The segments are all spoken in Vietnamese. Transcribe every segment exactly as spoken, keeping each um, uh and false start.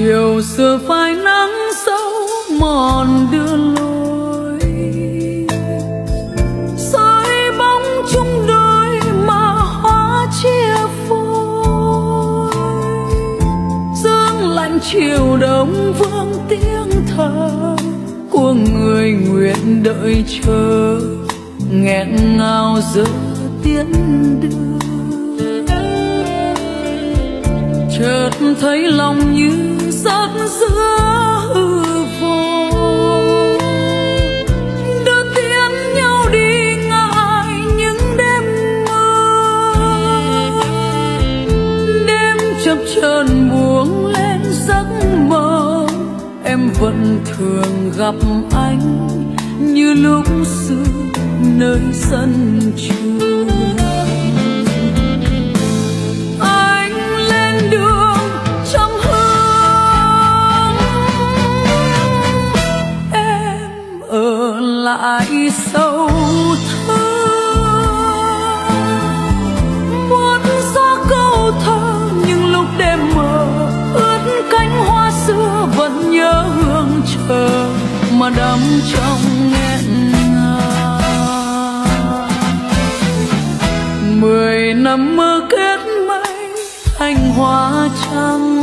chiều xưa phai nắng sâu mòn đưa lối, soi bóng chung đôi mà hóa chia phôi. Sương lạnh chiều đông vương tiếng thở của người nguyện đợi chờ, nghẹn ngào giữa tiễn đưa. Chợt thấy lòng như giấc giữa hư vô, đưa tiễn nhau đi ngại những đêm mơ. Đêm chập chờn buông lên giấc mơ, em vẫn thường gặp anh như lúc xưa nơi sân trường. Lại sâu thơ muốn xóa câu thơ, nhưng lúc đêm mờ ướt cánh hoa xưa vẫn nhớ hương chờ mà đắm trong nghẹn ngào. Mười năm mơ kết mây thành hoa trắng,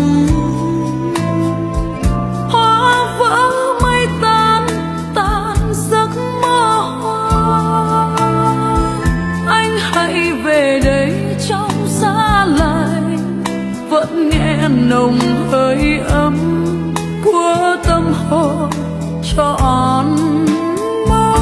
hoa vỡ mây tan tan giấc mơ hoa. Anh hãy về đây trong xa lạnh, vẫn nghe nồng hơi ấm của tâm hồn trọn mơ.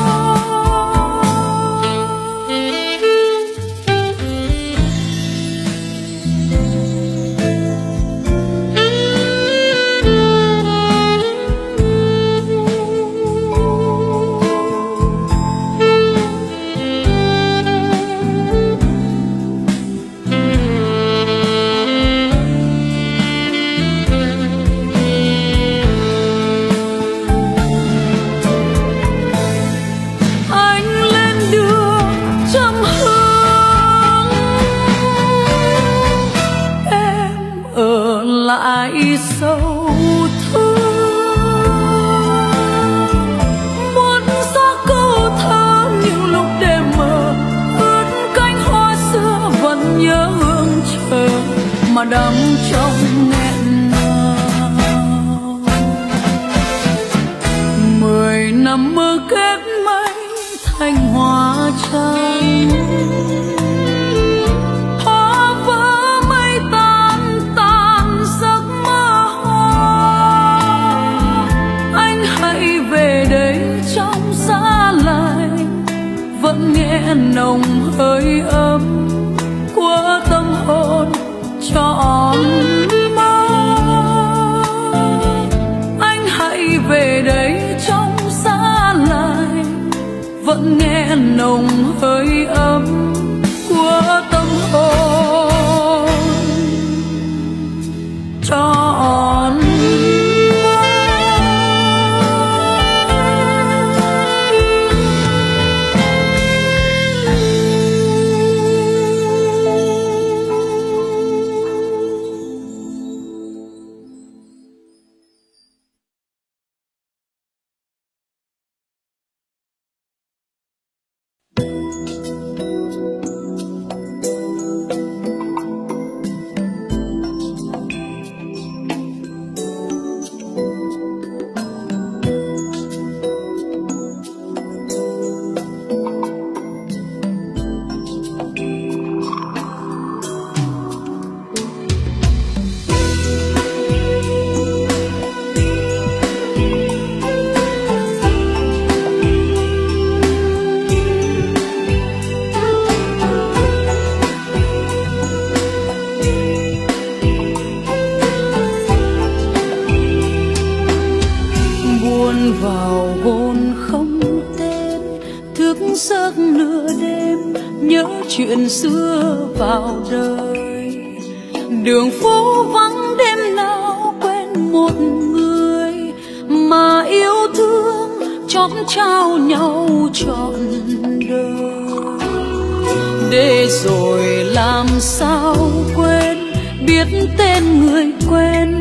Lại sâu thương muốn xóa câu thơ, nhưng lúc đêm mờ ướt cánh hoa xưa vẫn nhớ hương chờ mà đắm trong nghẹn ngào. Mười năm mơ kết mây thành hoa trắng, vẫn nghe nồng hơi ấm của tâm hồn trọn mơ. Anh hãy về đây trong xa lạnh, vẫn nghe nồng hơi ấm của tâm hồn trọn. Chuyện xưa vào đời, đường phố vắng đêm nào quen một người mà yêu thương chót trao nhau trọn đời. Để rồi làm sao quên biết tên người quen, biết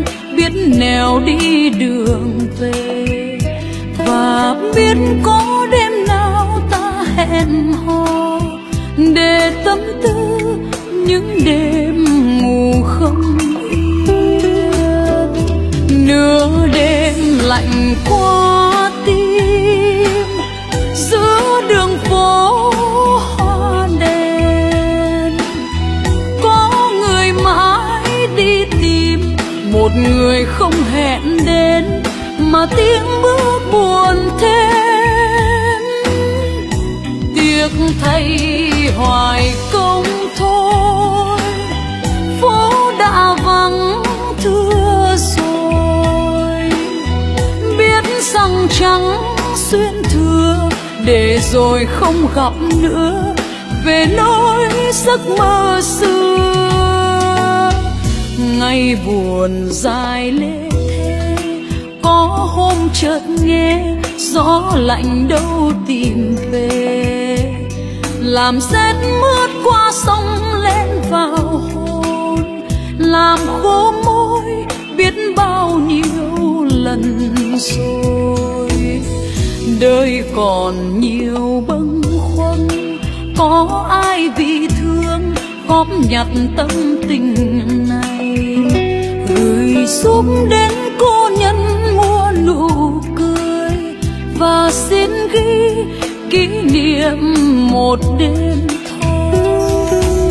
biết nẻo đi đường về, và biết có đêm nào ta hẹn hò để tâm tư những đêm ngủ không yên. Nửa đêm lạnh qua tim giữa đường phố hoa đèn, có người mãi đi tìm một người không hẹn đến, mà tiếng bước buồn thêm. Tiếc thay hoài công thôi, phố đã vắng thưa rồi. Biết rằng trắng xuyên thừa để rồi không gặp nữa, về nỗi giấc mơ xưa. Ngày buồn dài lê thê, có hôm chợt nghe gió lạnh đâu tìm về, làm rét mướt qua sông lên vào hồn, làm khô môi biết bao nhiêu lần rồi. Đời còn nhiều bâng khuâng, có ai vì thương góp nhặt tâm tình này, gửi giúp đến cô nhân mua nụ cười, và xin ghi kỷ niệm một đêm thôi.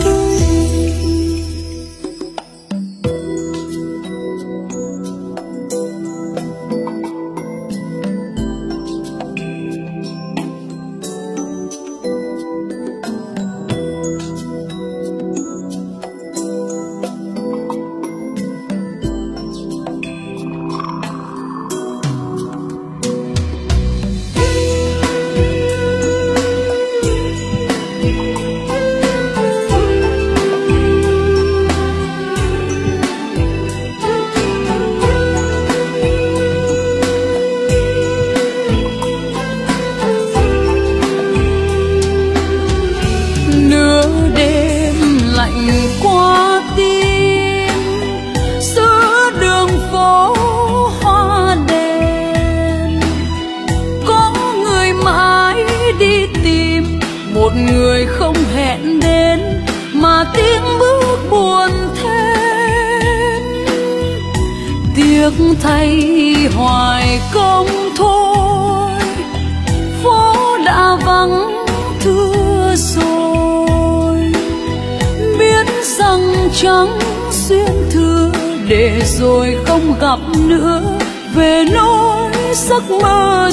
Qua tim giữa đường phố hoa đèn, có người mãi đi tìm một người không hẹn đến, mà tiếng bước buồn thêm. Tiếc thay hoài công thôi, phố đã vắng thưa rồi. Biết rằng trắng xuyên thừa để rồi không gặp nữa, về nỗi giấc mơ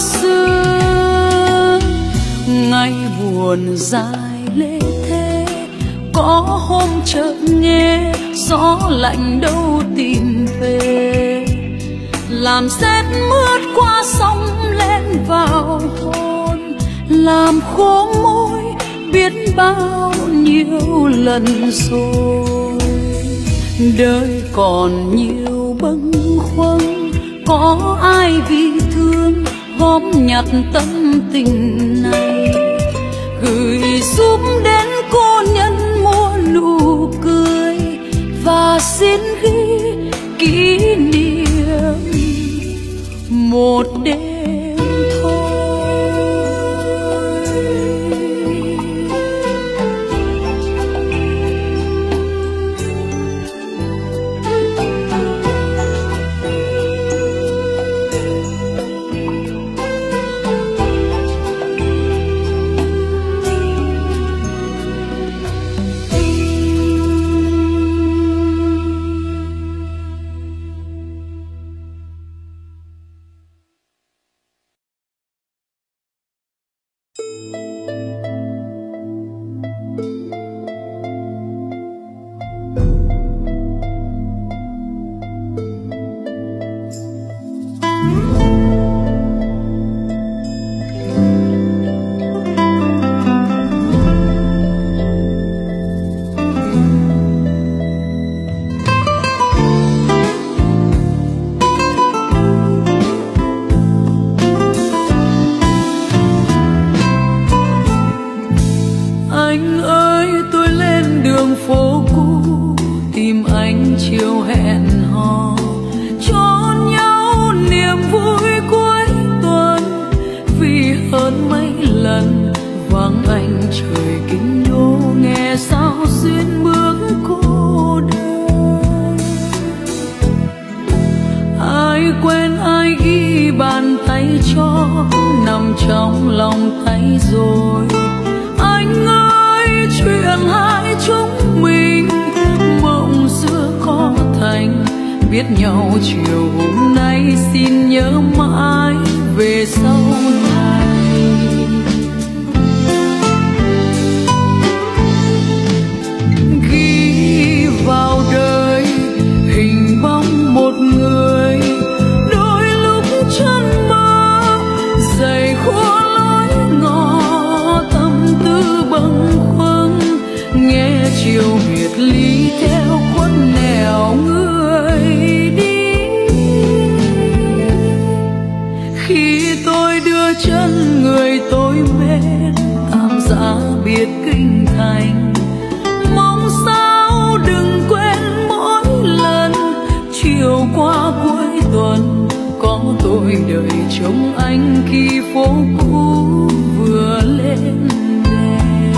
xưa. Ngày buồn dài lê thê, có hôm chợt nghe gió lạnh đâu tìm về, làm rét mướt qua sông lên vào hồn, làm khô môi biết bao nhiêu lần rồi. Đời còn nhiều bâng khuâng, có ai vì thương góp nhặt tâm tình này, gửi giúp đến cô nhân mua nụ cười, và xin ghi kỷ niệm một đêm thôi. chót nằm trong lòng tay rồi. Anh ơi chuyện hai chúng mình mộng xưa khó thành, biết nhau chiều hôm nay xin nhớ mãi về sau này. Ghi vào đời hình bóng một người, đôi lúc chân mơ dày khô lối ngõ, tâm tư bâng khuâng nghe chiều biệt ly theo khuất nẻo người đi. Khi tôi đưa chân người tôi mến tạm giá biệt kinh thành, mong sao đừng quên mỗi lần chiều qua cuối tuần có tôi đợi trông anh khi phố cũ vừa lên đèn.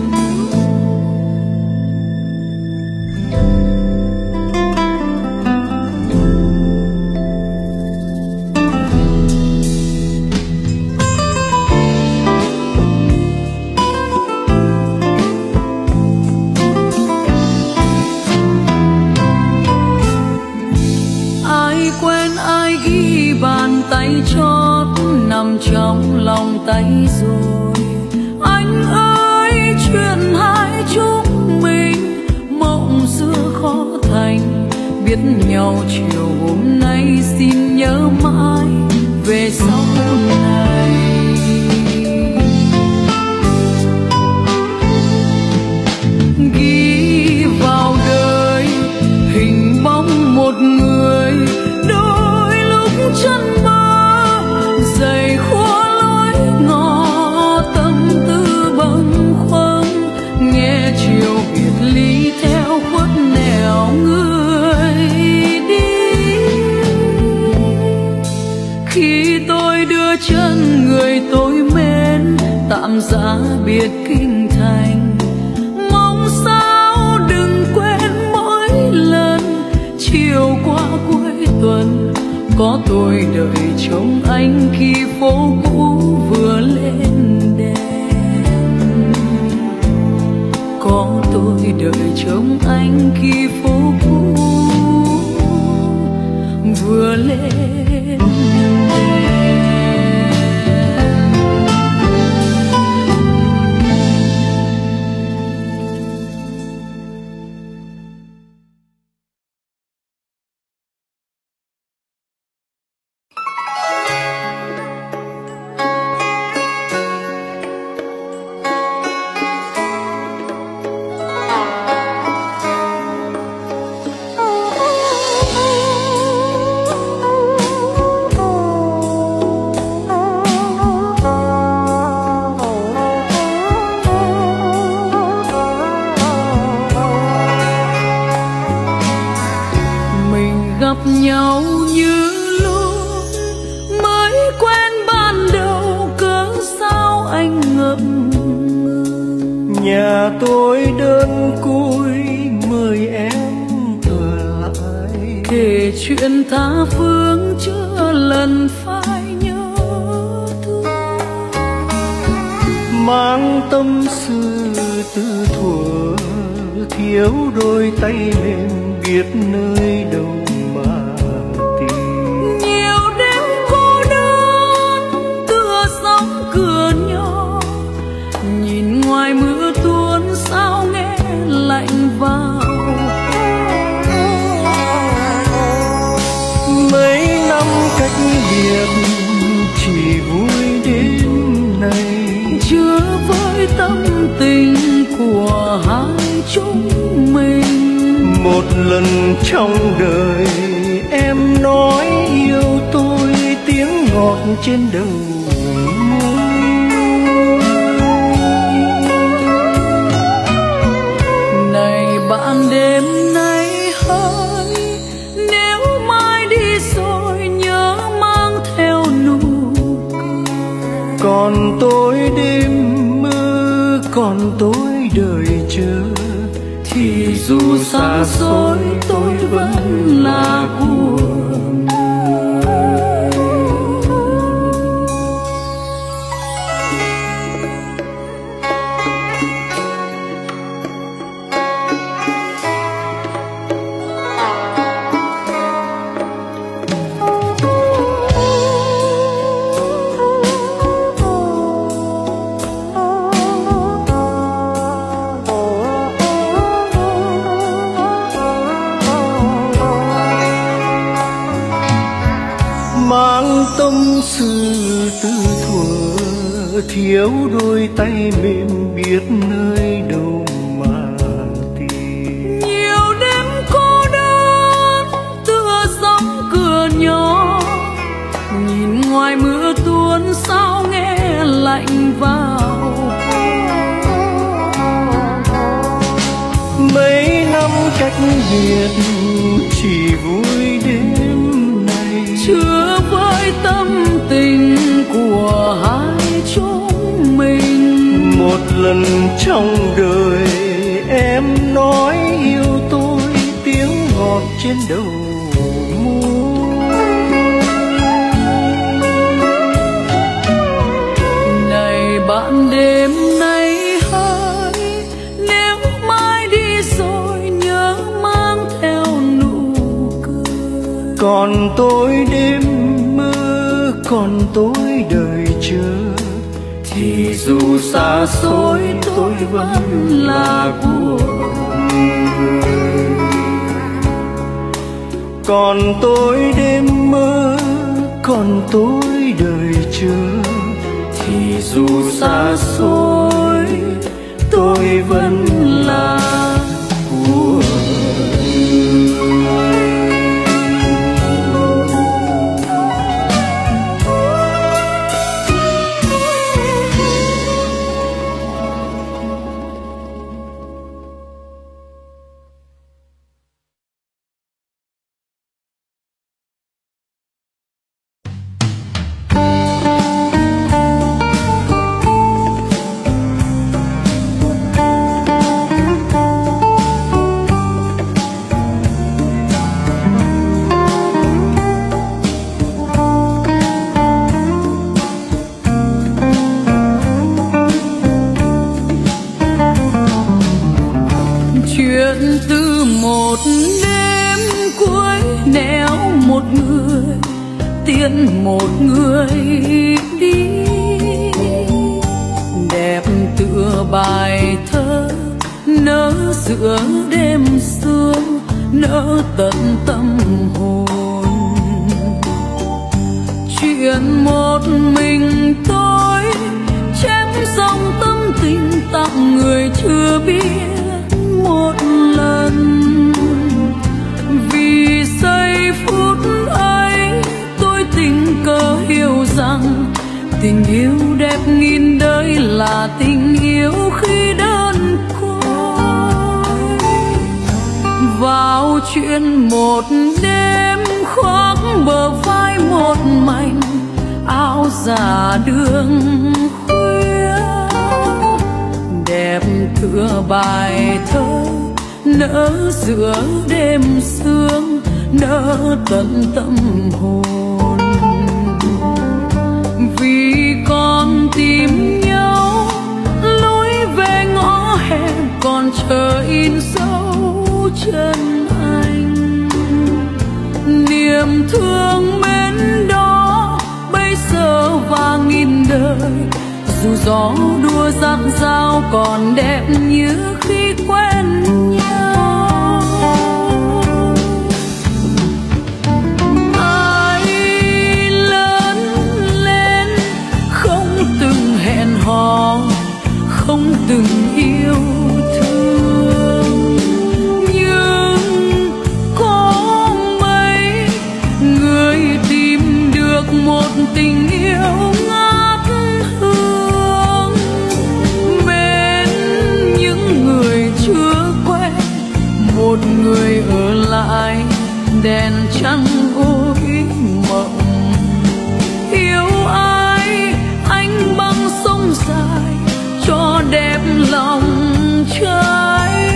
Ai quên ai ghi bàn tay chót nằm trong lòng tay rồi. Anh ơi chuyện hai chúng mình mộng xưa khó thành, biết nhau chiều hôm nay xin nhớ mãi về sau này. Ghi vào đời hình bóng một người, đôi lúc chân mơ dày khô lối ngõ, tâm tư bâng khuâng nghe chiều biệt ly theo khuất nẻo người đi. Khi tôi đưa chân người tôi mến tạm giá biệt kinh thành, mong sao đừng quên mỗi lần chiều qua cuối tuần có tôi đợi trông anh khi phố cũ vừa lên đèn. Có tôi đợi trông anh khi phố cũ vừa lên đèn. Gặp nhau như lúc mới quen ban đầu, cớ sao anh ngập ngừng. Nhà tôi đơn côi mời em ở lại, kể chuyện tha phương chưa lần phai nhớ thương. Mang tâm sự từ thuở thiếu đôi tay mềm, biết nơi đâu ngoài mưa tuôn sao nghe lạnh vào. Mấy năm cách biệt chỉ vui đến nay, chưa với tâm tình của hai chúng mình. Một lần trong đời em nói yêu tôi, tiếng ngọt trên đầu bạn đêm nay hỡi, nếu mai đi rồi nhớ mang theo nụ cười. Còn tôi đêm mơ, còn tôi đợi chờ, thì dù xa xôi tôi vẫn là của người. sư tư thuở thiếu đôi tay mềm biết nơi đâu mà tìm. Nhiều đêm cô đơn tựa sóng cửa nhỏ, nhìn ngoài mưa tuôn sao nghe lạnh vào. Mấy năm cách biệt chỉ vui đêm này, chưa với tâm tình của hai chúng mình. Một lần trong đời em nói yêu tôi, tiếng ngọt trên đầu môi. Này bạn đêm nay hỡi, nếu mai đi rồi nhớ mang theo nụ cười. Còn tôi đêm mơ, còn tôi đời chờ, thì dù xa xôi tôi vẫn là của người. Còn tôi đêm mơ, còn tôi đời chờ, thì dù xa xôi tôi vẫn là của người. Chuyện từ một đêm cuối nẻo một người tiễn một người đi, đẹp tựa bài thơ nở giữa đêm sương, nở tận tâm hồn. Chuyện một mình tôi chém dòng tâm tình tặng người chưa biết một lần. Vì giây phút ấy tôi tình cờ hiểu rằng tình yêu đẹp nghìn đời là tình yêu khi đơn côi. Vào chuyện một đêm khoác bờ vai một mảnh áo giả đường khuya, đẹp tựa bài thơ nở giữa đêm sương, nở tận tâm hồn. Vì còn tìm nhau lối về ngõ hẹp, còn chờ in dấu chân anh. Niềm thương mến đó bây giờ và nghìn đời, dù gió đua dạt dao còn đẹp như khi quen nhau. Ai lớn lên không từng hẹn hò, không từng yêu thương, nhưng có mấy người tìm được một tình yêu ngát hương. Bên những người chưa quen, một người ở lại đèn trăng ôi mộng. Yêu ai anh băng sông dài cho đẹp lòng trai.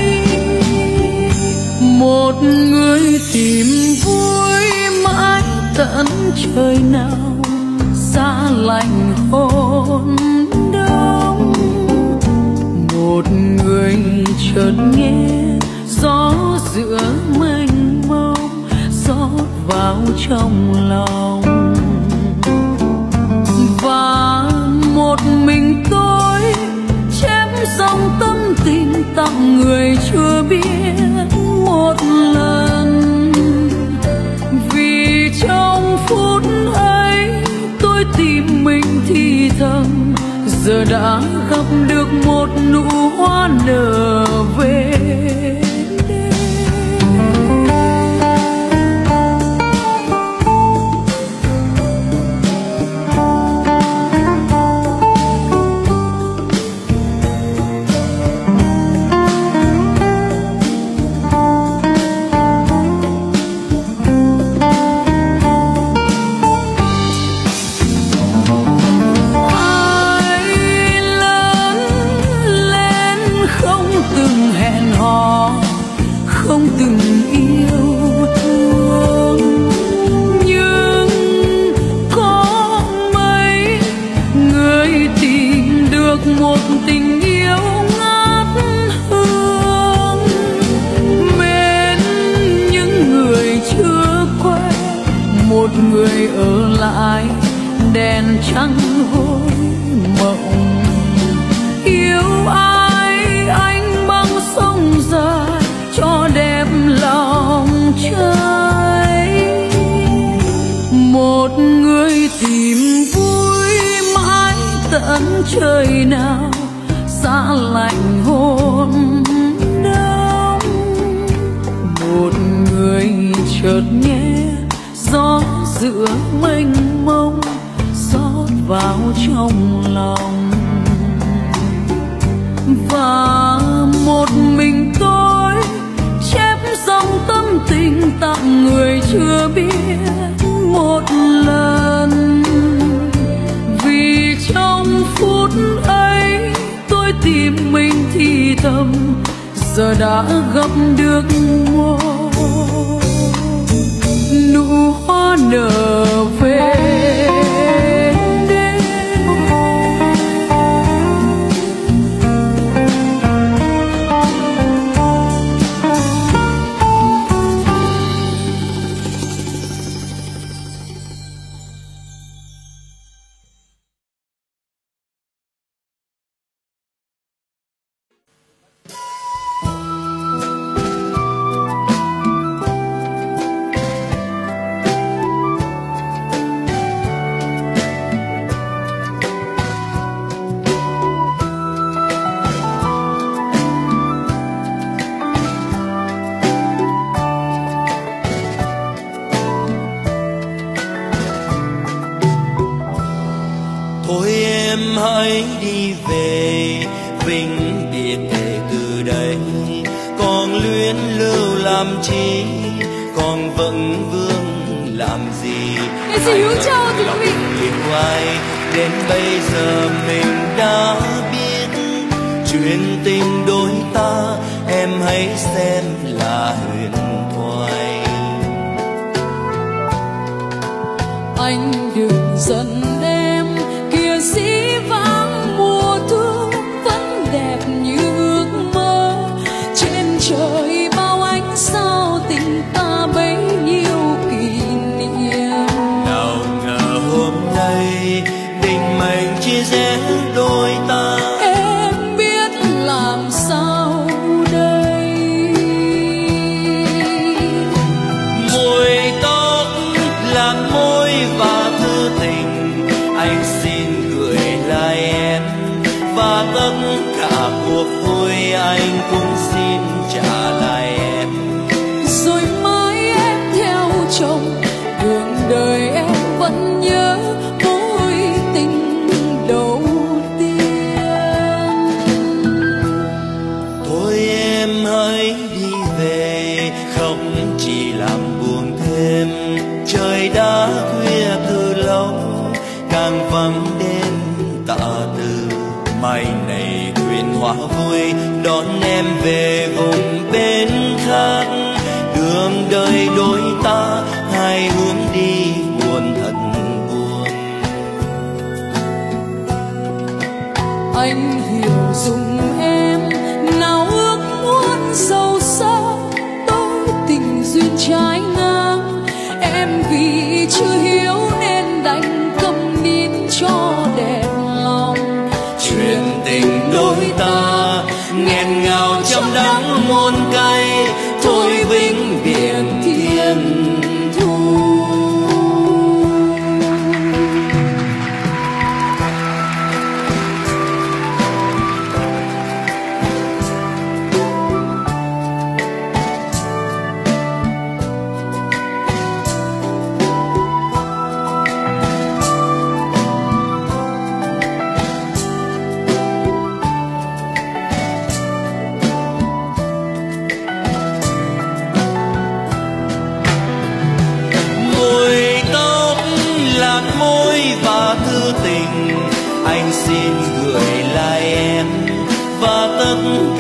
Một người tìm vui mãi tận trời nào, xa lạnh hôn đông. Một người chợt nghe gió giữa mênh mông rót vào trong lòng. Và một mình tôi chém dòng tâm tình tặng người chưa biết một lần. Vì trong phút ấy tôi giờ đã gặp được một nụ hoa nở về không từng yêu thương, nhưng có mấy người tìm được một tình yêu ngát hương, mến những người chưa quen, một người ở lại đèn trắng hối mộng. Yêu ai anh băng sông dài cho đẹp lòng trai, một người tìm vui mãi tận trời nào xa lạnh hôn đông, một người chợt nghe gió giữa mênh mông rót vào trong lòng, và một mình tôi chép dòng tâm tình tặng người chưa biết một lần. Vì trong phút ấy tôi tìm mình thì thầm, giờ đã gặp được một nụ hoa nở về. Hãy đi về vĩnh biệt kể từ đây, còn luyến lưu làm chi, còn vẫn vương làm gì. Lòng yêu ai đến bây giờ mình đã biết, chuyện tình đôi ta em hãy xem là huyền thoại. Anh đừng giận em kia dĩ vãng mùa thu vẫn đẹp như ước mơ, trên trời bao ánh sao tình ta bấy nhiêu kỷ niệm. Nào ngờ hôm nay định mệnh chia rẽ đôi ta, em biết làm sao đây. Môi tóc là môi và thư tình, anh xin gửi lại em, và tất cả cuộc vui anh cũng xin trả lại em. Rồi mãi em theo chồng, đường đời em vẫn nhớ mối tình đầu tiên. Thôi em hãy đi về, không chỉ làm buồn thêm, trời đã khuya từ lâu, càng vắng đêm tạ từ. Mai này thuyền hoa vui đón em về vùng bên khác, đường đời đôi ta hai hướng đi buồn thật buồn. Anh hiểu dùng em nào ước muốn sâu xa, tôi tình duyên trái ngang, em vì chưa hiểu nên đành câm nín cho đẹp lòng. Chuyện tình đôi ta nghẹn ngào trong đắng muôn cay, thôi vĩnh biệt thiên thu.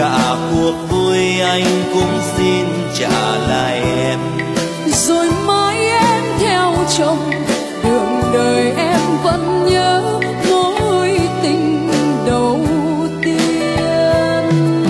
cả cuộc vui anh cũng xin trả lại em. Rồi mai em theo chồng, đường đời em vẫn nhớ mối tình đầu tiên.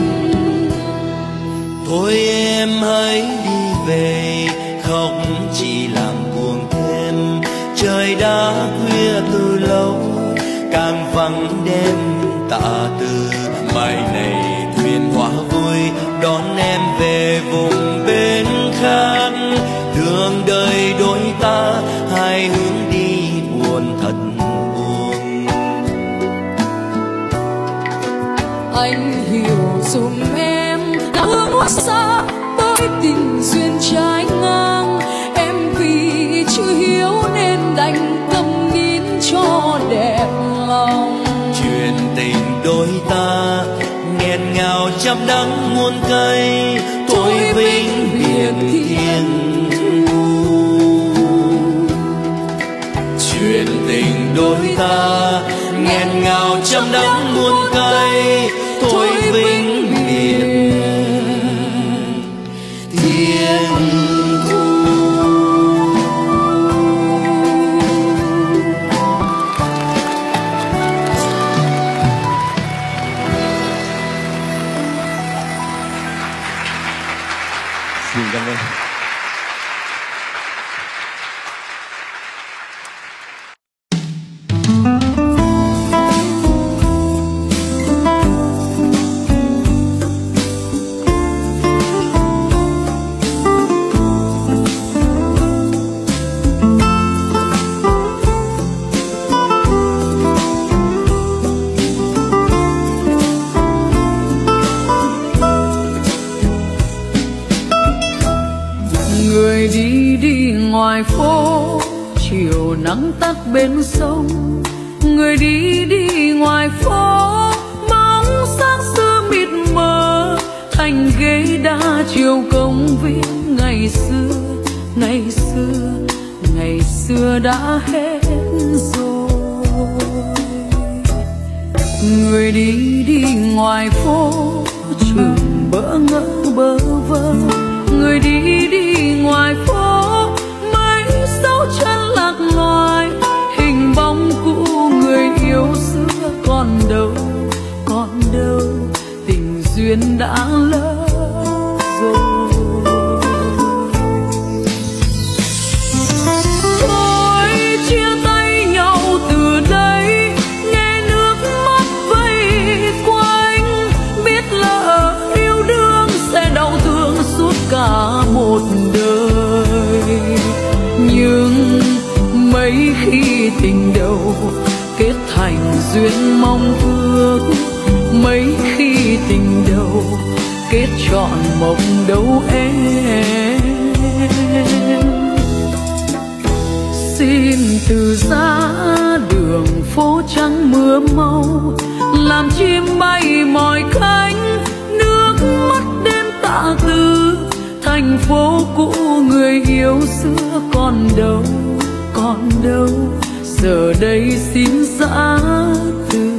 Thôi em hãy đi về, không chỉ làm buồn thêm. Trời đã khuya từ lâu, càng vắng đêm tạ từ. Mai này thuyền hoa vui đón em về vùng bên khác. Đường đời đôi ta hai hướng đi buồn thật buồn. Anh hiểu dùm em đã hướng xa tới tình duyên trái ngang. Em vì chưa hiếu nên đành cầm nín cho đẹp lòng. Chuyện tình đôi ta nghẹn ngào trăm đắng muôn cây, thôi vĩnh biệt thiên. Chuyện tình đôi ta nghẹn ngào trăm đắng muôn cây, thôi vĩnh biệt thiên thu. Xin cảm ơn. Người đi đi ngoài phố, chiều nắng tắt bên sông. Người đi đi ngoài phố, bóng sáng xưa mịt mờ. Thành ghế đá chiều công viên ngày xưa, ngày xưa, ngày xưa đã hết rồi. Người đi đi ngoài phố, chừng bỡ ngỡ bơ vơ. Người đi đi ngoài phố, mấy dấu chân lạc loài. Hình bóng cũ người yêu xưa còn đâu, còn đâu. Tình duyên đã lỡ rồi. Thôi chia tay nhau từ đây, nghe nước mắt vây quanh. Biết lỡ yêu đương sẽ đau thương suốt cả một đời. Nhưng mấy khi tình đầu kết thành duyên mong ước, mấy khi tình đầu kết trọn mộng đâu em. Xin từ giá đường phố trắng mưa mau, làm chim bay mỏi cánh. Nước mắt đêm tạ từ, thành phố cũ người yêu xưa còn đâu, còn đâu. Giờ đây xin giã từ.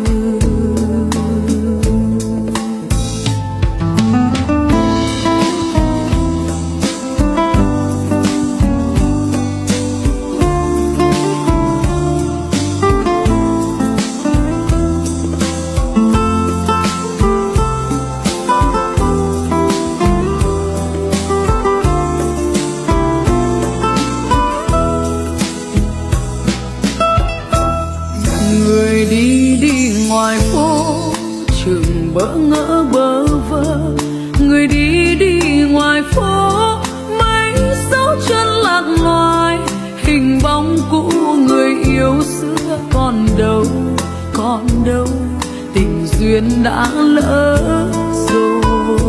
Người đi đi ngoài phố, chừng bỡ ngỡ bơ vơ. Người đi đi ngoài phố, mấy dấu chân lạc loài. Hình bóng cũ người yêu xưa còn đâu, còn đâu. Tình duyên đã lỡ rồi.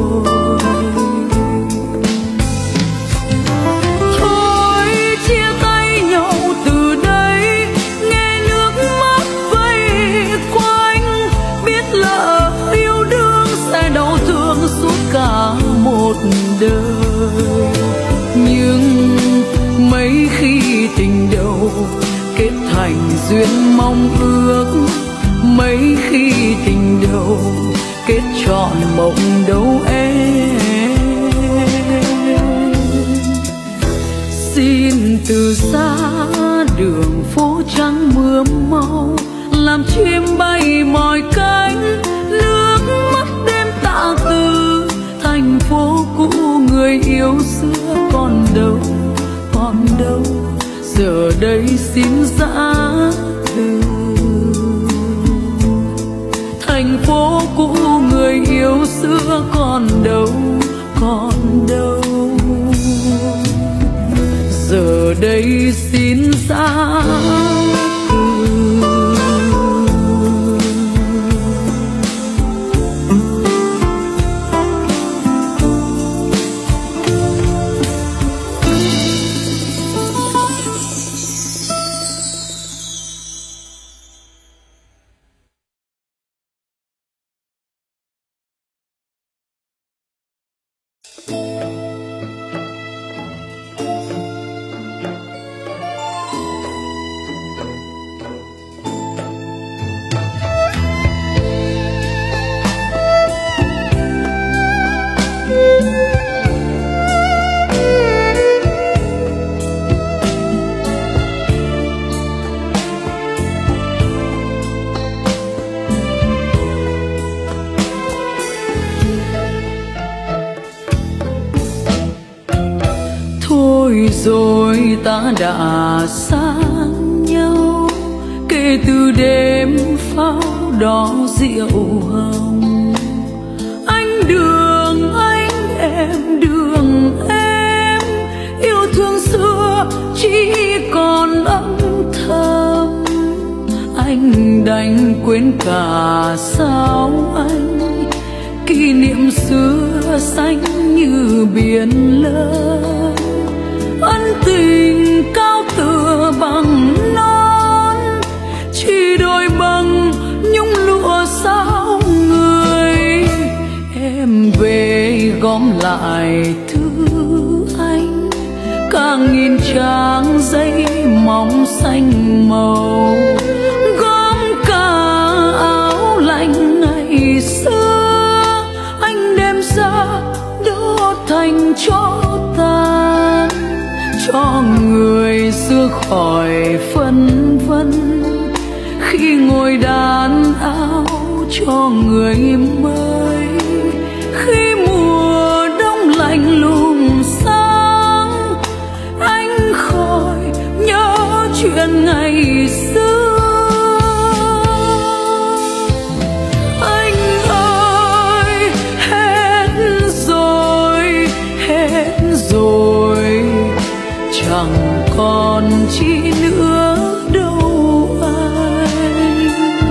Thôi chia tay nhau từ đây, nghe nước mắt vây quanh. Biết lỡ yêu đương sẽ đau thương suốt cả một đời. Nhưng mấy khi tình đầu kết thành duyên mong ước, mấy khi tình đầu kết trọn mộng đâu em. Xin từ xa đường phố trắng mưa mau, làm chim bay mỏi cánh, nước mắt đêm tạ từ. Thành phố cũ người yêu xưa còn đâu, còn đâu, giờ đây xin giã từ. Thành phố cũ người yêu xưa còn đâu, còn đâu, giờ đây xin giã từ. Rồi ta đã xa nhau kể từ đêm pháo đỏ rượu hồng. Anh đường anh em đường em, yêu thương xưa chỉ còn âm thầm. Anh đành quên cả sao anh, kỷ niệm xưa xanh như biển lớn. Ân tình cao tựa bằng non, chỉ đôi bằng nhung lụa sao người. Em về gom lại thư anh, càng nghìn trang giấy mỏng xanh màu. Gom cả áo lạnh ngày xưa, anh đem ra đốt thành tro tàn. Cho người xưa khỏi phân vân, khi ngồi đàn áo cho người mới. Khi mùa đông lạnh lùng sáng, anh khỏi nhớ chuyện ngày xưa. Anh ơi hết rồi, hết rồi, chẳng còn chi nữa đâu anh.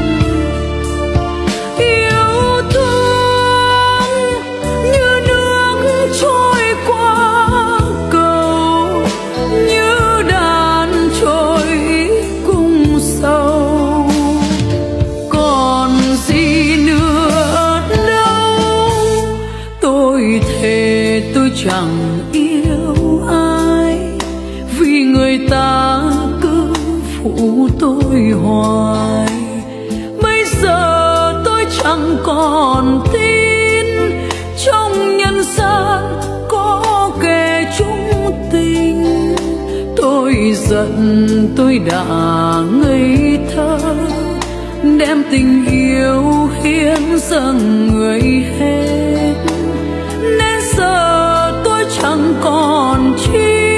Yêu thương như nước trôi qua cầu, như đàn trôi cùng sâu. Còn gì nữa đâu, tôi thề tôi chẳng yêu ai, vì người ta cứ phụ tôi hoài. Bây giờ tôi chẳng còn tin trong nhân gian có kẻ chung tình. Tôi giận tôi đã ngây thơ, đem tình yêu hiến dâng người hết. Nên giờ tôi chẳng còn chi,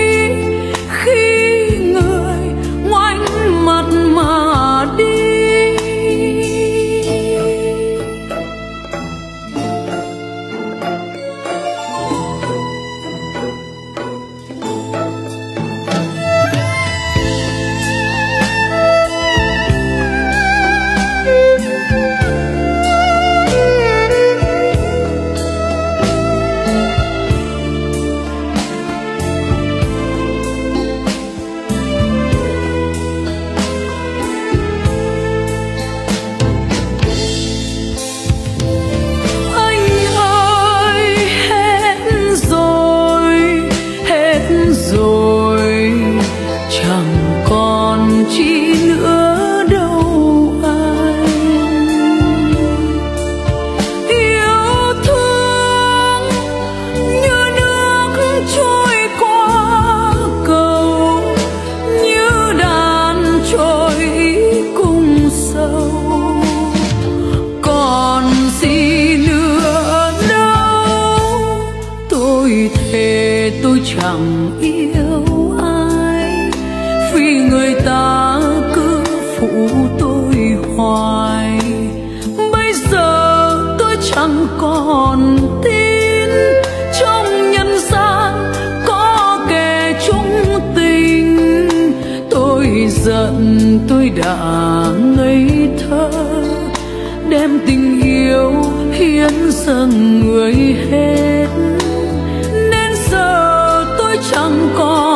khi người ngoảnh mặt mà đi. chẳng yêu ai, vì người ta cứ phụ tôi hoài. Bây giờ tôi chẳng còn tin trong nhân gian có kẻ chung tình. Tôi giận tôi đã ngây thơ, đem tình yêu hiến dâng người hết, nên giờ tôi chẳng còn